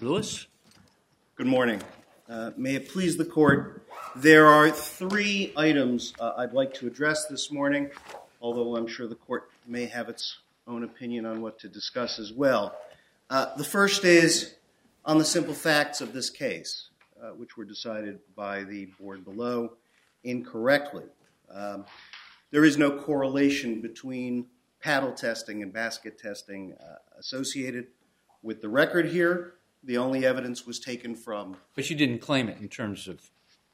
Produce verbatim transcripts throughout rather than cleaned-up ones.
Lewis? Good morning. Uh, may it please the court, there are three items uh, I'd like to address this morning, although I'm sure the court may have its own opinion on what to discuss as well. Uh, the first is on the simple facts of this case, uh, which were decided by the board below incorrectly. Um, there is no correlation between paddle testing and basket testing uh, associated with the record here. The only evidence was taken from... But you didn't claim it in terms of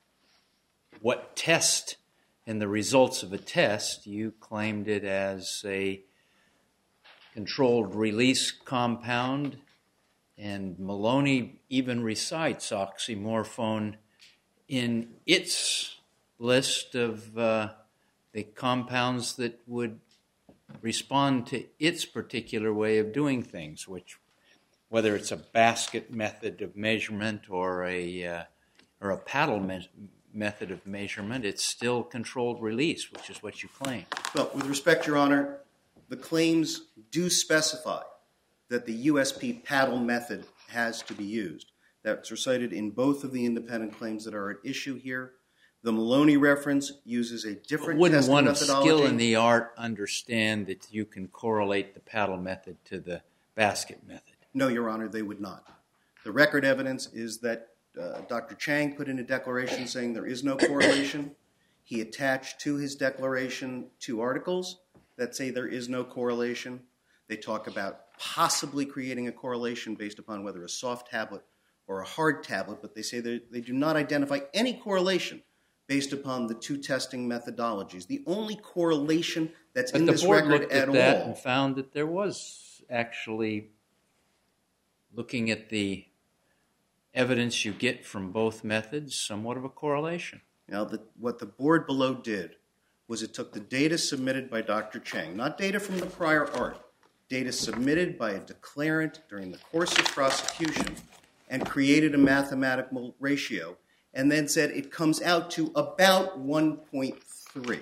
what test and the results of a test. You claimed it as a controlled release compound, and Maloney even recites oxymorphone in its list of uh, the compounds that would respond to its particular way of doing things, which, whether it's a basket method of measurement or a uh, or a paddle me- method of measurement, it's still controlled release, which is what you claim. Well, with respect, Your Honor, the claims do specify that the U S P paddle method has to be used. That's recited in both of the independent claims that are at issue here. The Maloney reference uses a different Wouldn't testing one of methodology. skill in the art understand that you can correlate the paddle method to the basket method? No, Your Honor, they would not. The record evidence is that uh, Doctor Chang put in a declaration saying there is no correlation. He attached to his declaration two articles that say there is no correlation. They talk about possibly creating a correlation based upon whether a soft tablet or a hard tablet, but they say they do not identify any correlation based upon the two testing methodologies. The only correlation that's but in this record record looked at, at that all... and found that there was actually, looking at the evidence you get from both methods, somewhat of a correlation. Now, the, what the board below did was it took the data submitted by Doctor Chang, not data from the prior art, data submitted by a declarant during the course of prosecution, and created a mathematical ratio, and then said it comes out to about one point three.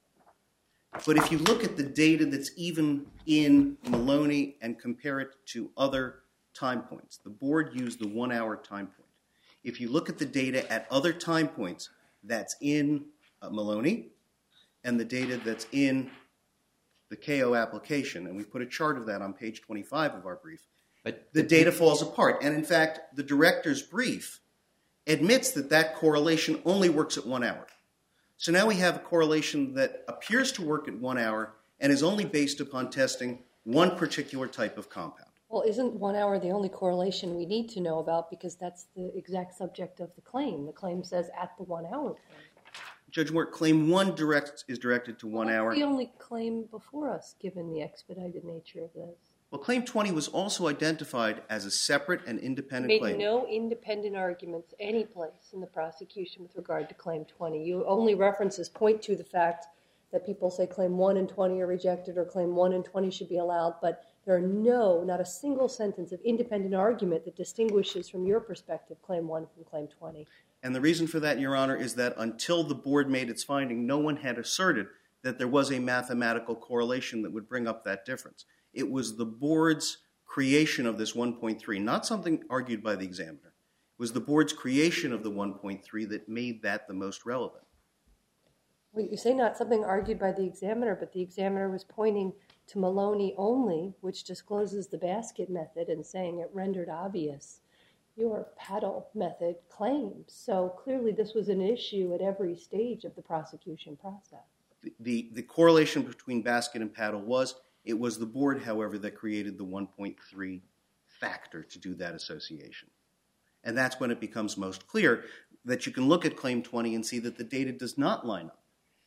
But if you look at the data that's even in Maloney and compare it to other time points, the board used the one-hour time point. If you look at the data at other time points that's in uh, Maloney and the data that's in the K O application, and we put a chart of that on page twenty-five of our brief, but the data falls apart. And in fact, the director's brief admits that that correlation only works at one hour. So now we have a correlation that appears to work at one hour and is only based upon testing one particular type of compound. Well, isn't one hour the only correlation we need to know about, because that's the exact subject of the claim? The claim says at the one hour point. Judge Moore, claim one direct is directed to one well, hour. That's the only claim before us, given the expedited nature of this. Well, claim twenty was also identified as a separate and independent Made claim. no independent arguments any place in the prosecution with regard to claim twenty. You only references point to the fact that people say claim one and twenty are rejected or claim one and twenty should be allowed, but there are no, not a single sentence of independent argument that distinguishes from your perspective claim one from claim twenty. And the reason for that, Your Honor, is that until the board made its finding, no one had asserted that there was a mathematical correlation that would bring up that difference. It was the board's creation of this one point three, not something argued by the examiner. It was the board's creation of the one point three that made that the most relevant. Well, you say not something argued by the examiner, but the examiner was pointing to Maloney only, which discloses the basket method, and saying it rendered obvious your paddle method claims. So clearly this was an issue at every stage of the prosecution process. The, the, the correlation between basket and paddle was, it was the board, however, that created the one point three factor to do that association. And that's when it becomes most clear that you can look at claim twenty and see that the data does not line up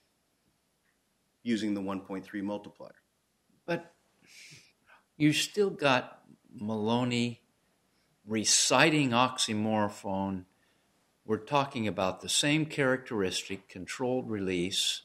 using the one point three multiplier. But you still got Maloney reciting oxymorphone. We're talking about the same characteristic, controlled release.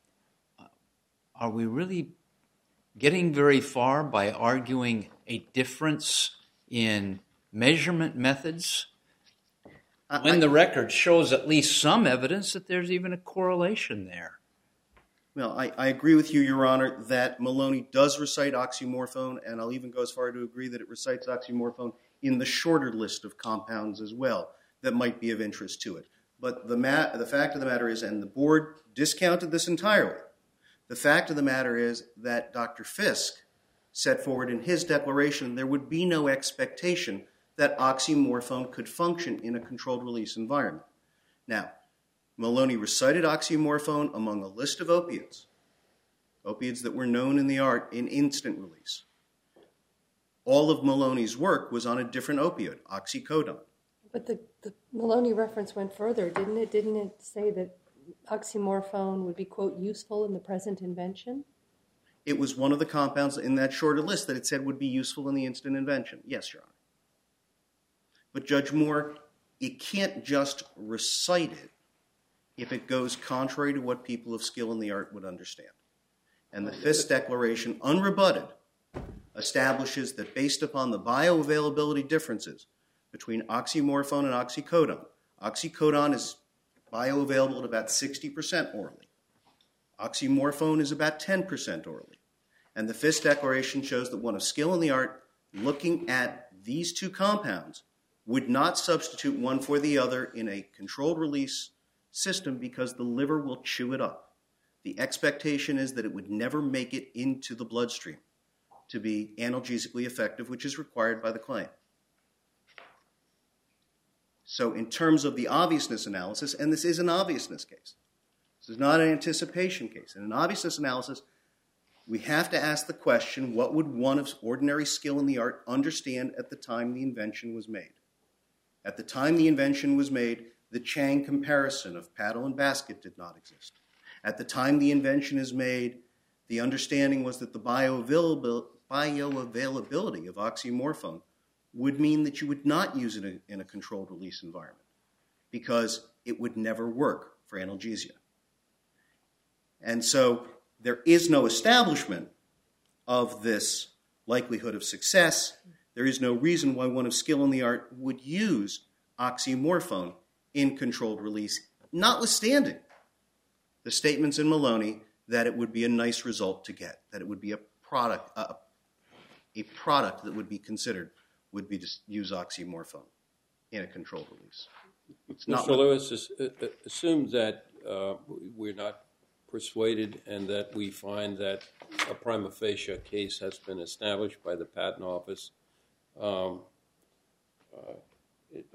Are we really getting very far by arguing a difference in measurement methods uh, when I, the record shows at least some evidence that there's even a correlation there? Well, I, I agree with you, Your Honor, that Maloney does recite oxymorphone, and I'll even go as far to agree that it recites oxymorphone in the shorter list of compounds as well that might be of interest to it. But the, ma- the fact of the matter is, and the board discounted this entirely, the fact of the matter is that Doctor Fisk set forward in his declaration there would be no expectation that oxymorphone could function in a controlled release environment. Now, Maloney recited oxymorphone among a list of opiates, opiates that were known in the art in instant release. All of Maloney's work was on a different opioid, oxycodone. But the, the Maloney reference went further, didn't it? Didn't it say that oxymorphone would be, quote, useful in the present invention? It was one of the compounds in that shorter list that it said would be useful in the instant invention. Yes, Your Honor. But Judge Moore, it can't just recite it if it goes contrary to what people of skill in the art would understand. And the Fisk Declaration, unrebutted, establishes that based upon the bioavailability differences between oxymorphone and oxycodone, oxycodone is bioavailable at about sixty percent orally. Oxymorphone is about ten percent orally. And the Fisk Declaration shows that one of skill in the art looking at these two compounds would not substitute one for the other in a controlled release system because the liver will chew it up. The expectation is that it would never make it into the bloodstream to be analgesically effective, which is required by the claim. So in terms of the obviousness analysis, and this is an obviousness case, this is not an anticipation case. In an obviousness analysis, we have to ask the question, what would one of ordinary skill in the art understand at the time the invention was made? At the time the invention was made, the Chang comparison of paddle and basket did not exist. At the time the invention is made, the understanding was that the bioavailability, bioavailability of oxymorphone would mean that you would not use it in a, in a controlled release environment because it would never work for analgesia. And so there is no establishment of this likelihood of success. There is no reason why one of skill in the art would use oxymorphone in controlled release, notwithstanding the statements in Maloney that it would be a nice result to get, that it would be a product, uh, a product that would be considered would be to use oxymorphone in a controlled release. It's not Mister Lewis, assume that uh, we're not persuaded and that we find that a prima facie case has been established by the Patent Office. Um, uh, it,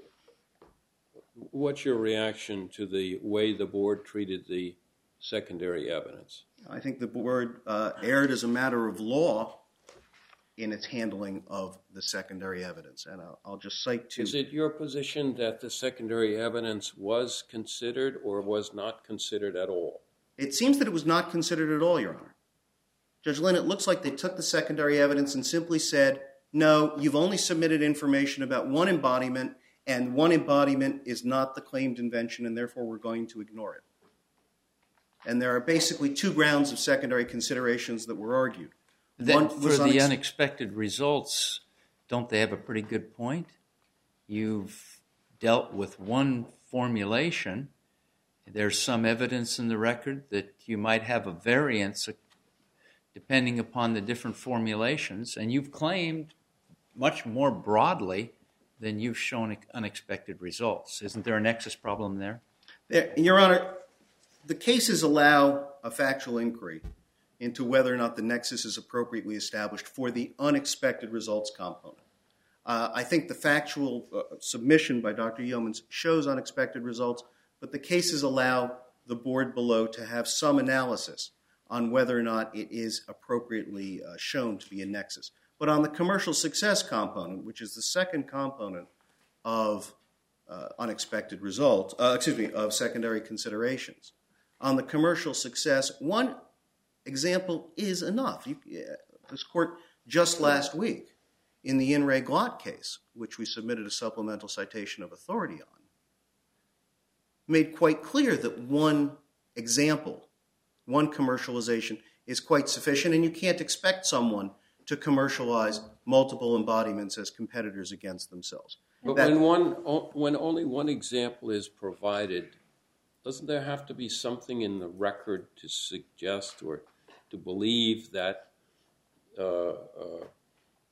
what's your reaction to the way the board treated the secondary evidence? I think the board uh, erred as a matter of law in its handling of the secondary evidence. And I'll, I'll just cite two. Is it your position that the secondary evidence was considered or was not considered at all? It seems that it was not considered at all, Your Honor. Judge Lynn, it looks like they took the secondary evidence and simply said, no, you've only submitted information about one embodiment, and one embodiment is not the claimed invention, and therefore we're going to ignore it. And there are basically two grounds of secondary considerations that were argued. Then for the unex- unexpected results, don't they have a pretty good point? You've dealt with one formulation. There's some evidence in the record that you might have a variance depending upon the different formulations, and you've claimed much more broadly than you've shown unexpected results. Isn't there a nexus problem there? there Your Honor, the cases allow a factual inquiry into whether or not the nexus is appropriately established for the unexpected results component. Uh, I think the factual uh, submission by Doctor Yeomans shows unexpected results, but the cases allow the board below to have some analysis on whether or not it is appropriately uh, shown to be a nexus. But on the commercial success component, which is the second component of uh, unexpected results, uh, excuse me, of secondary considerations, on the commercial success, one example is enough. You, uh, this court just last week in the In re Glott case, which we submitted a supplemental citation of authority on, made quite clear that one example, one commercialization is quite sufficient, and you can't expect someone to commercialize multiple embodiments as competitors against themselves. But that, when one, when only one example is provided, doesn't there have to be something in the record to suggest or to believe that uh, uh,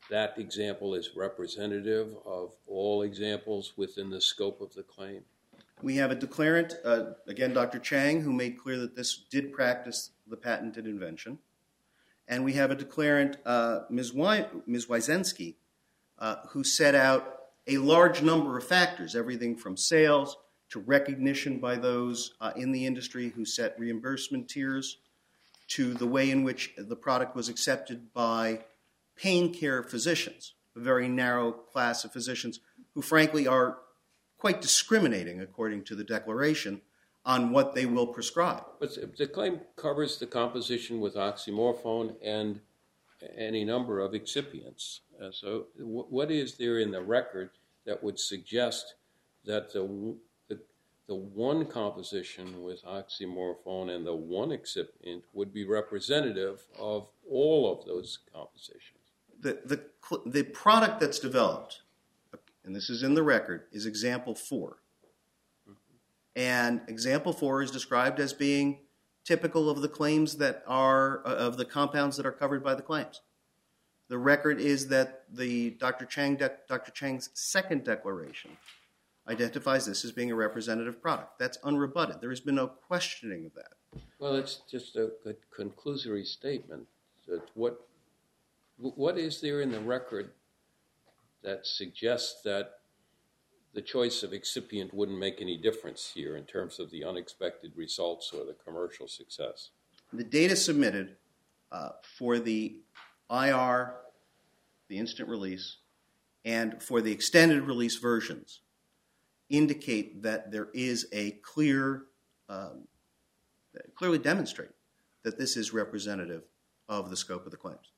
that example is representative of all examples within the scope of the claim? We have a declarant, uh, again, Doctor Chang, who made clear that this did practice the patented invention. And we have a declarant, uh, Miz Wy- Miz Wyzensky, uh, who set out a large number of factors, everything from sales to recognition by those uh, in the industry who set reimbursement tiers, to the way in which the product was accepted by pain care physicians, a very narrow class of physicians who frankly are quite discriminating, according to the declaration, on what they will prescribe. But the claim covers the composition with oxymorphone and any number of excipients. Uh, so w- what is there in the record that would suggest that the, the, the one composition with oxymorphone and the one excipient would be representative of all of those compositions? The, the, the product that's developed, and this is in the record, is example four. And example four is described as being typical of the claims that are, uh, of the compounds that are covered by the claims. The record is that the Doctor Chang de- Doctor Chang's second declaration identifies this as being a representative product. That's unrebutted. There has been no questioning of that. Well, it's just a, a conclusory statement. That what what is there in the record that suggests that the choice of excipient wouldn't make any difference here in terms of the unexpected results or the commercial success? The data submitted uh, for the I R, the instant release, and for the extended release versions indicate that there is a clear, um, clearly demonstrate that this is representative of the scope of the claims.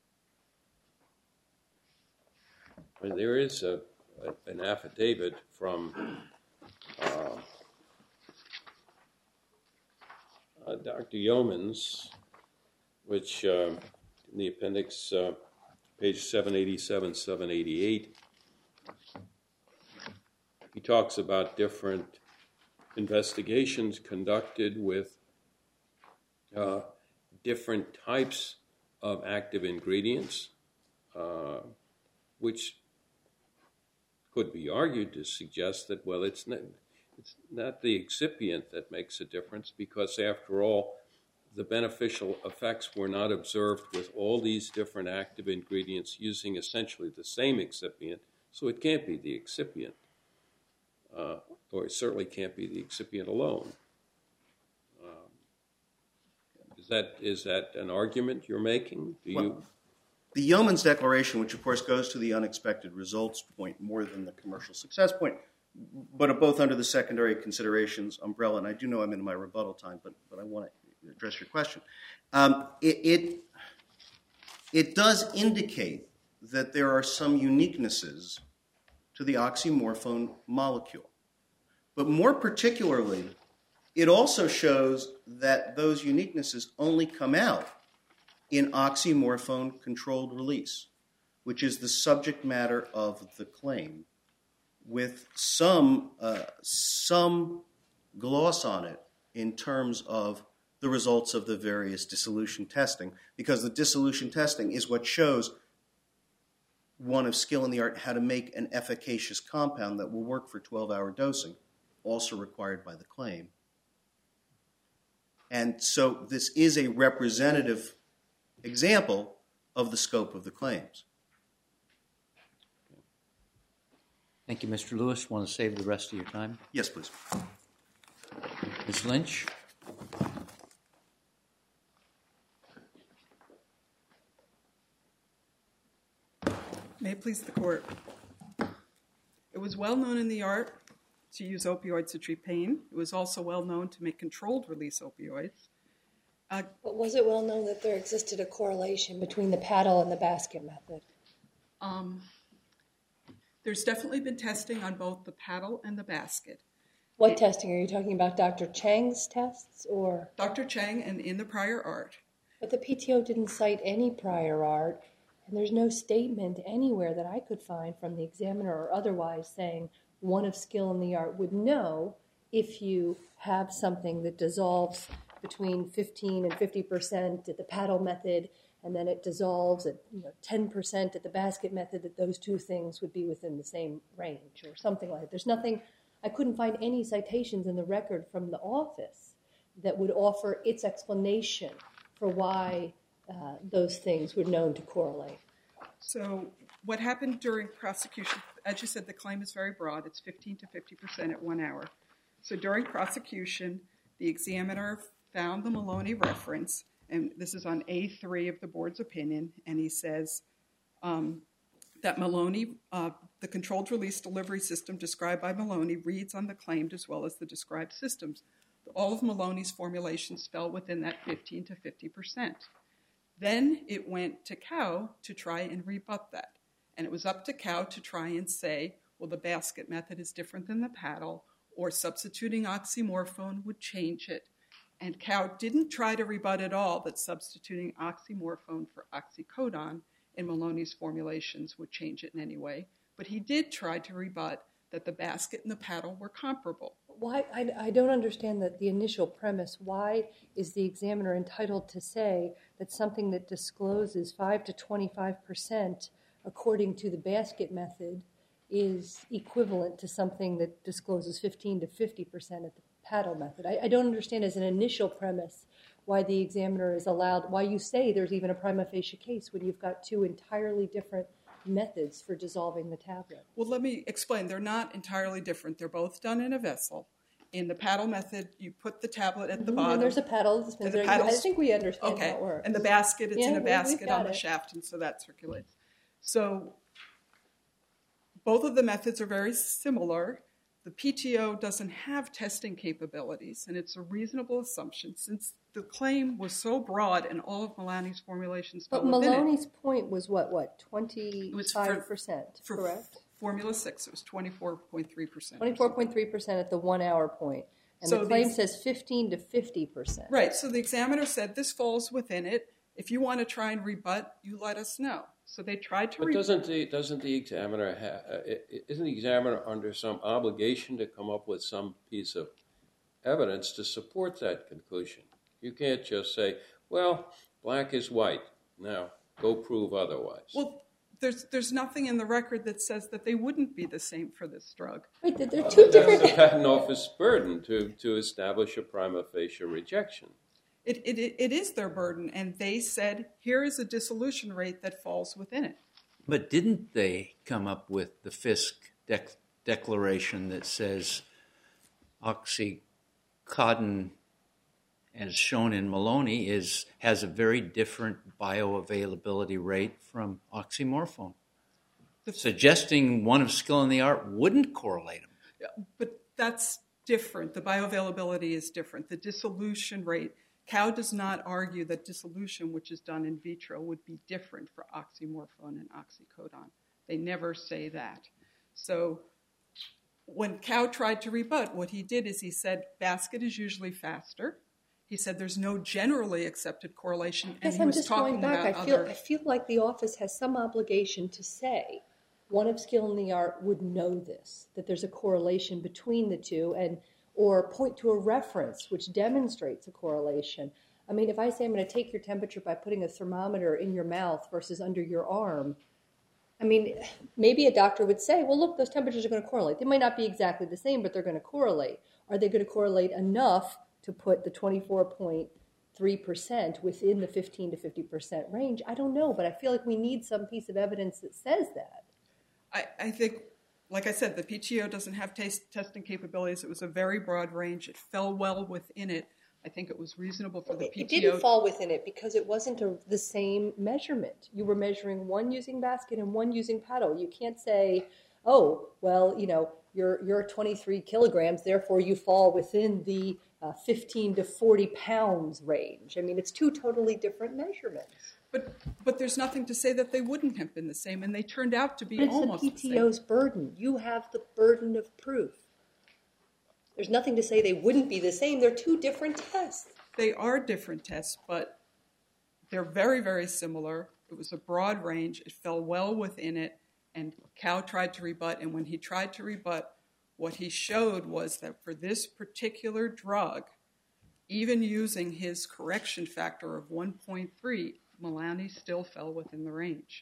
Well, there is a, a, an affidavit from uh, uh, Doctor Yeomans, which uh, in the appendix, uh, page seven eighty-seven, seven eighty-eight, he talks about different investigations conducted with uh, different types of active ingredients, uh, which could be argued to suggest that, well, it's not, it's not the excipient that makes a difference, because after all, the beneficial effects were not observed with all these different active ingredients using essentially the same excipient, so it can't be the excipient, uh, or it certainly can't be the excipient alone. Um, is that is that an argument you're making? Do Well, you? The Yeoman's declaration, which of course goes to the unexpected results point more than the commercial success point, but both under the secondary considerations umbrella, and I do know I'm in my rebuttal time, but, but I want to address your question. Um, it, it, it does indicate that there are some uniquenesses to the oxymorphone molecule. But more particularly, it also shows that those uniquenesses only come out in oxymorphone controlled release, which is the subject matter of the claim, with some, uh, some gloss on it in terms of the results of the various dissolution testing, because the dissolution testing is what shows one of skill in the art how to make an efficacious compound that will work for twelve-hour dosing, also required by the claim. And so this is a representative example of the scope of the claims. Thank you, Mister Lewis. Want to save the rest of your time? Yes, please. Miz Lynch? May it please the court. It was well known in the art to use opioids to treat pain. It was also well known to make controlled release opioids. Uh, But was it well known that there existed a correlation between the paddle and the basket method? um, there's definitely been testing on both the paddle and the basket. What testing? Are you talking about Doctor Chang's tests or? Doctor Chang and in the prior art. But the P T O didn't cite any prior art, and there's no statement anywhere that I could find from the examiner or otherwise saying one of skill in the art would know if you have something that dissolves between fifteen and fifty percent at the paddle method and then it dissolves at you know ten percent at the basket method, that those two things would be within the same range or something like that. There's nothing, I couldn't find any citations in the record from the office that would offer its explanation for why uh, those things were known to correlate. So what happened during prosecution, as you said, the claim is very broad. It's fifteen to fifty percent at one hour. So during prosecution, the examiner found the Maloney reference, and this is on A three of the board's opinion, and he says um, that Maloney, uh, the controlled release delivery system described by Maloney reads on the claimed as well as the described systems. All of Maloney's formulations fell within that fifteen to fifty percent. Then it went to Cow to try and rebut that. And it was up to Cow to try and say, well, the basket method is different than the paddle, or substituting oxymorphone would change it. And Cow didn't try to rebut at all that substituting oxymorphone for oxycodone in Maloney's formulations would change it in any way. But he did try to rebut that the basket and the paddle were comparable. Why I, I don't understand that the initial premise. Why is the examiner entitled to say that something that discloses five to twenty-five percent according to the basket method is equivalent to something that discloses fifteen to fifty percent at the paddle method? I, I don't understand as an initial premise why the examiner is allowed, why you say there's even a prima facie case when you've got two entirely different methods for dissolving the tablet. Well, let me explain. They're not entirely different. They're both done in a vessel. In the paddle method, you put the tablet at the Mm-hmm. bottom. And there's a paddle. That spins the there. I paddles- think we understand Okay, how it works. and the basket, it's Yeah, in a we- basket we've got on the it. shaft, and so that circulates. So both of the methods are very similar. The P T O doesn't have testing capabilities, and it's a reasonable assumption since the claim was so broad and all of Maloney's formulations But fell within it. Maloney's point was what, what, twenty-five percent, For correct? Formula six, it was twenty-four point three percent. twenty-four point three percent at the one-hour point. And So the claim these- says fifteen to fifty percent. Right, so the examiner said this falls within it. If you want to try and rebut, you let us know. So they tried to But rebut. doesn't the, doesn't the examiner have, uh, i- i- isn't the examiner under some obligation to come up with some piece of evidence to support that conclusion? You can't just say, well, black is white. Now, go prove otherwise. Well, there's there's nothing in the record that says that they wouldn't be the same for this drug. Wait, they're they're two That's the different... patent office burden to, to establish a prima facie rejection. It, it it is their burden, and they said here is a dissolution rate that falls within it. But didn't they come up with the Fisk dec- declaration that says oxycodone, as shown in Maloney, is has a very different bioavailability rate from oxymorphone, suggesting one of skill in the art wouldn't correlate them? But that's different. The bioavailability is different. The dissolution rate, Cow does not argue that dissolution, which is done in vitro, would be different for oxymorphone and oxycodone. They never say that. So when Cow tried to rebut, what he did is he said basket is usually faster. He said there's no generally accepted correlation, and Yes, he I'm was just talking going back. I about feel, other... I feel like the office has some obligation to say one of skill in the art would know this, that there's a correlation between the two, and or point to a reference which demonstrates a correlation. I mean, if I say I'm going to take your temperature by putting a thermometer in your mouth versus under your arm, I mean, maybe a doctor would say, well, look, those temperatures are going to correlate. They might not be exactly the same, but they're going to correlate. Are they going to correlate enough to put the twenty-four point three percent within the fifteen to fifty percent range? I don't know, but I feel like we need some piece of evidence that says that. I, I think, like I said, the P T O doesn't have taste, testing capabilities. It was a very broad range. It fell well within it. I think it was reasonable for the It, P it T O. didn't fall within it because it wasn't a, the same measurement. You were measuring one using basket and one using paddle. You can't say, oh, well, you know, you're you're twenty-three kilograms, therefore you fall within the uh, fifteen to forty pounds range. I mean, it's two totally different measurements. But but there's nothing to say that they wouldn't have been the same, and they turned out to be But it's almost the the P same. T O's burden. You have the burden of proof. There's nothing to say they wouldn't be the same. They're two different tests. They are different tests, but they're very, very similar. It was a broad range. It fell well within it, and Cow tried to rebut, and when he tried to rebut, what he showed was that for this particular drug, even using his correction factor of one point three, Malani still fell within the range.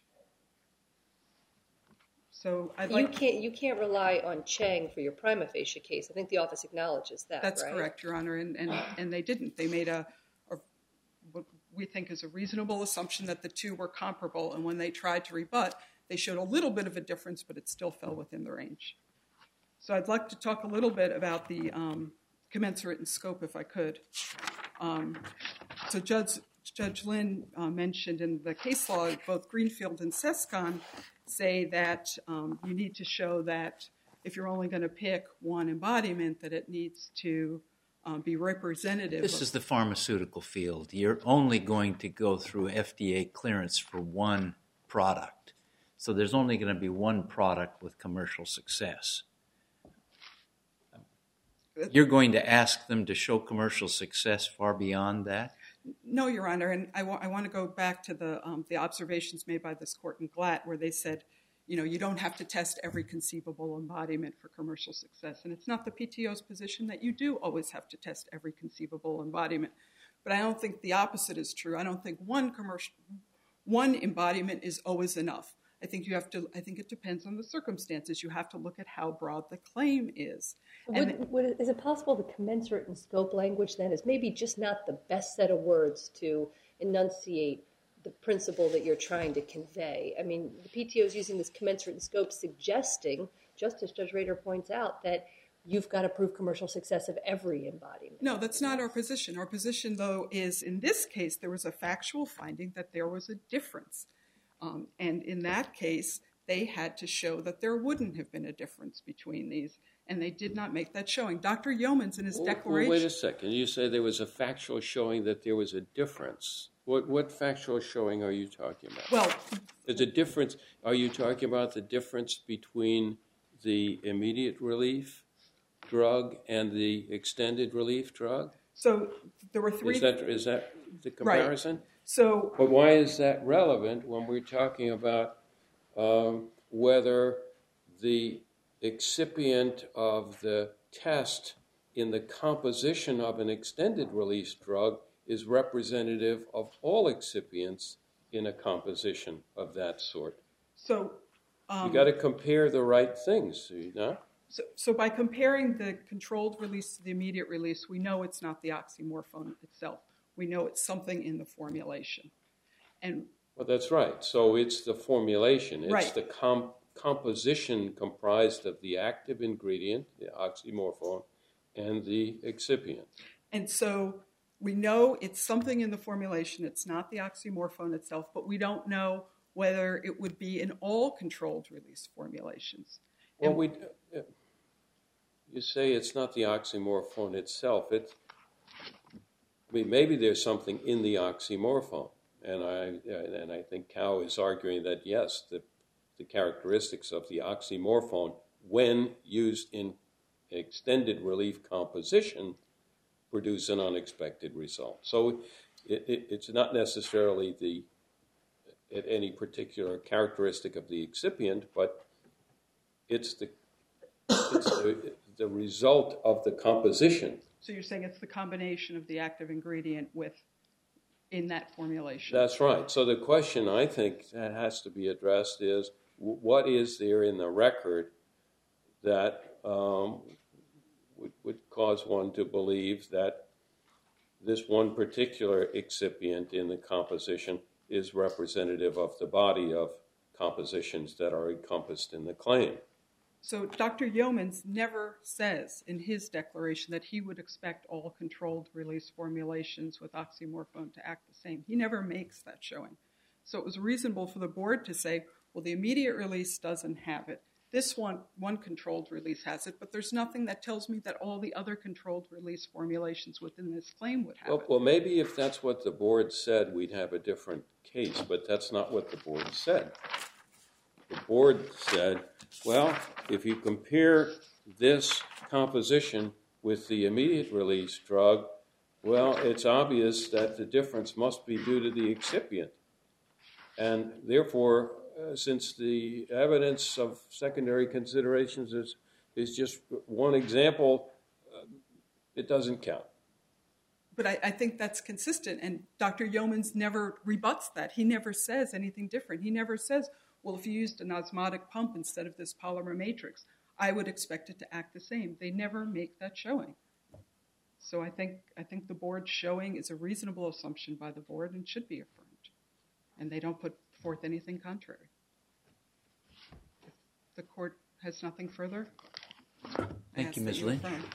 So I'd You like can't, you can't rely on Chang for your prima facie case. I think the office acknowledges that, That's right? correct, Your Honor, and, and, and they didn't. They made a, a what we think is a reasonable assumption that the two were comparable, and when they tried to rebut, they showed a little bit of a difference, but it still fell within the range. So I'd like to talk a little bit about the um, commensurate in scope, if I could. Um, so Judge, Judge Lynn uh, mentioned in the case law, both Greenfield and Sescon say that um, you need to show that if you're only going to pick one embodiment, that it needs to um, be representative. This of, is the pharmaceutical field. You're only going to go through F D A clearance for one product. So there's only going to be one product with commercial success. You're going to ask them to show commercial success far beyond that? No, Your Honor, and I, wa- I want to go back to the um, the observations made by this court in Glatt, where they said, you know, you don't have to test every conceivable embodiment for commercial success. And it's not the P T O's position that you do always have to test every conceivable embodiment. But I don't think the opposite is true. I don't think one commercial, one embodiment is always enough. I think you have to, I think it depends on the circumstances. You have to look at how broad the claim is. And Would, would, is it possible the commensurate in scope language then is maybe just not the best set of words to enunciate the principle that you're trying to convey? I mean, the P T O is using this commensurate in scope, suggesting, just as Judge Rader points out, that you've got to prove commercial success of every embodiment. No, that's not our position. Our position, though, is in this case, there was a factual finding that there was a difference. Um, and in that case, they had to show that there wouldn't have been a difference between these, and they did not make that showing. Doctor Yeomans, in his well, declaration... Well, wait a second. You say there was a factual showing that there was a difference. What, what factual showing are you talking about? Well... There's a difference. Are you talking about the difference between the immediate relief drug and the extended relief drug? So there were three... Is that, is that the comparison? Right. So, but why is that relevant when we're talking about um, whether the excipient of the test in the composition of an extended release drug is representative of all excipients in a composition of that sort? So um, you got to compare the right things, you know? So, so by comparing the controlled release to the immediate release, we know it's not the oxymorphone itself. We know it's something in the formulation. And well, that's right. So it's the formulation. It's right. the com- composition comprised of the active ingredient, the oxymorphone, and the excipient. And so we know it's something in the formulation. It's not the oxymorphone itself, but we don't know whether it would be in all controlled release formulations. Well, we, uh, you say it's not the oxymorphone itself. It's, I mean, maybe there's something in the oxymorphone, and I and I think Cow is arguing that yes, the the characteristics of the oxymorphone, when used in extended relief composition, produce an unexpected result. So it, it, it's not necessarily the any particular characteristic of the excipient, but it's the it's the, the result of the composition. So you're saying it's the combination of the active ingredient with in that formulation. That's right. So the question I think that has to be addressed is, what is there in the record that um, would, would cause one to believe that this one particular excipient in the composition is representative of the body of compositions that are encompassed in the claim? So Doctor Yeomans never says in his declaration that he would expect all controlled release formulations with oxymorphone to act the same. He never makes that showing. So it was reasonable for the board to say, well, the immediate release doesn't have it. This one, one controlled release has it, but there's nothing that tells me that all the other controlled release formulations within this claim would have well, it. Well, maybe if that's what the board said, we'd have a different case, but that's not what the board said. The board said, well, if you compare this composition with the immediate release drug, well, it's obvious that the difference must be due to the excipient. And therefore, uh, since the evidence of secondary considerations is, is just one example, uh, it doesn't count. But I, I think that's consistent, and Doctor Yeomans never rebuts that. He never says anything different. He never says, well, if you used an osmotic pump instead of this polymer matrix, I would expect it to act the same. They never make that showing. So I think I think the board's showing is a reasonable assumption by the board and should be affirmed. And they don't put forth anything contrary. If the court has nothing further, Thank you, Miz Lynch. Affirm.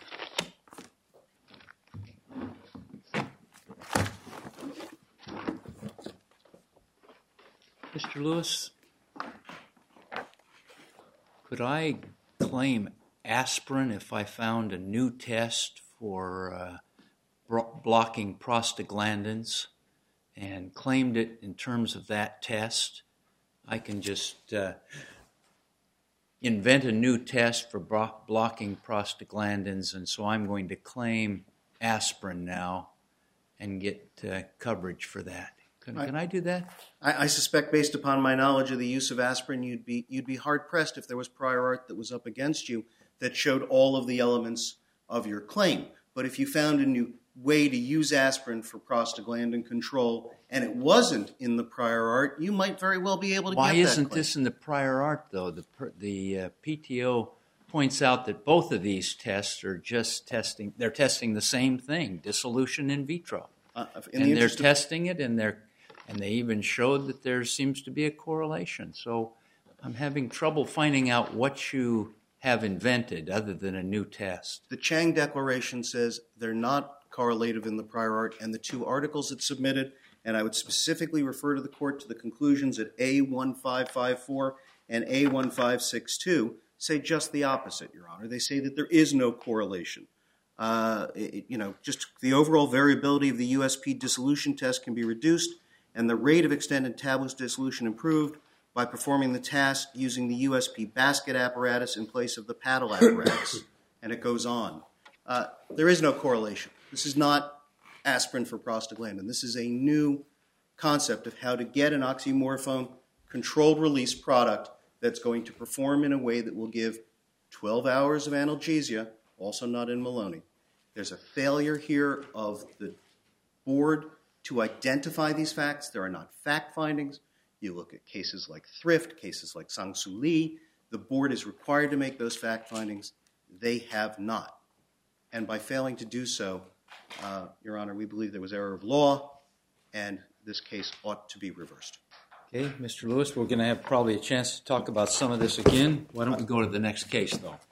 Mister Lewis, could I claim aspirin if I found a new test for uh, bro- blocking prostaglandins and claimed it in terms of that test? I can just uh, invent a new test for bro- blocking prostaglandins, and so I'm going to claim aspirin now and get uh, coverage for that. Can, can I do that? I, I suspect, based upon my knowledge of the use of aspirin, you'd be you'd be hard pressed if there was prior art that was up against you that showed all of the elements of your claim. But if you found a new way to use aspirin for prostaglandin control and it wasn't in the prior art, you might very well be able to Why get that isn't claim. this in the prior art, though? The per, the uh, P T O points out that both of these tests are just testing. They're testing the same thing: dissolution in vitro, Uh, in and the they're interest of- testing it, and they're and they even showed that there seems to be a correlation. So I'm having trouble finding out what you have invented other than a new test. The Chang Declaration says they're not correlative in the prior art, and the two articles it submitted, and I would specifically refer to the court to the conclusions at A one five five four and A one five six two, say just the opposite, Your Honor. They say that there is no correlation. Uh, it, you know, just the overall variability of the U S P dissolution test can be reduced, and the rate of extended tablets dissolution improved by performing the task using the U S P basket apparatus in place of the paddle apparatus. And it goes on. Uh, there is no correlation. This is not aspirin for prostaglandin. This is a new concept of how to get an oxymorphone controlled release product that's going to perform in a way that will give twelve hours of analgesia, also not in Maloney. There's a failure here of the board to identify these facts. There are not fact findings. You look at cases like Thrift, cases like Sang-Soo Lee. The board is required to make those fact findings. They have not. And by failing to do so, uh, Your Honor, we believe there was error of law, and this case ought to be reversed. Okay, Mister Lewis, we're going to have probably a chance to talk about some of this again. Why don't we go to the next case, though?